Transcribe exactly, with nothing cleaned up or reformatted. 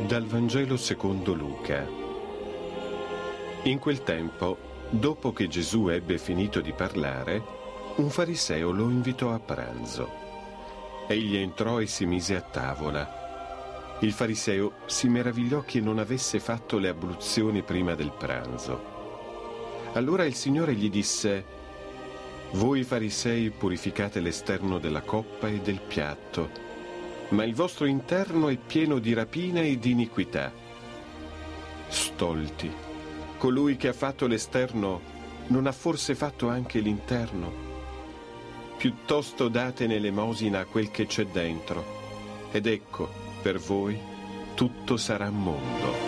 Dal Vangelo secondo Luca. In quel tempo, dopo che Gesù ebbe finito di parlare, un fariseo lo invitò a pranzo. Egli entrò e si mise a tavola. Il fariseo si meravigliò che non avesse fatto le abluzioni prima del pranzo. Allora il Signore gli disse: «Voi farisei purificate l'esterno della coppa e del piatto, ma il vostro interno è pieno di rapina e di iniquità. Stolti, colui che ha fatto l'esterno non ha forse fatto anche l'interno? Piuttosto date l'elemosina a quel che c'è dentro, ed ecco, per voi tutto sarà mondo».